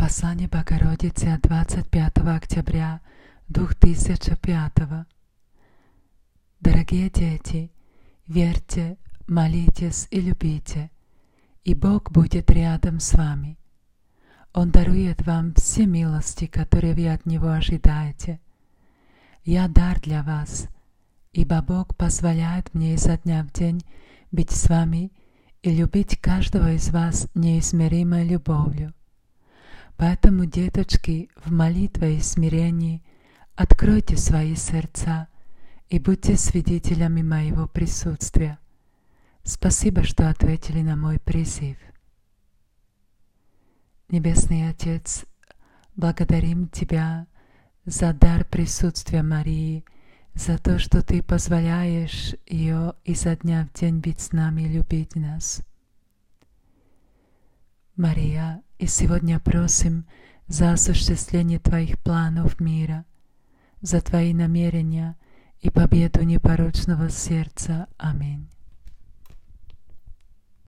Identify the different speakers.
Speaker 1: Послание Богородицы от 25 октября 2005. Дорогие дети, верьте, молитесь и любите, и Бог будет рядом с вами. Он дарует вам все милости, которые вы от Него ожидаете. Я дар для вас, ибо Бог позволяет мне изо дня в день быть с вами и любить каждого из вас неизмеримой любовью. Поэтому, деточки, в молитве и смирении откройте свои сердца и будьте свидетелями моего присутствия. Спасибо, что ответили на мой призыв. Небесный Отец, благодарим Тебя за дар присутствия Марии, за то, что Ты позволяешь ее изо дня в день быть с нами и любить нас. Мария, и сегодня просим за осуществление Твоих планов мира, за Твои намерения и победу непорочного сердца. Аминь.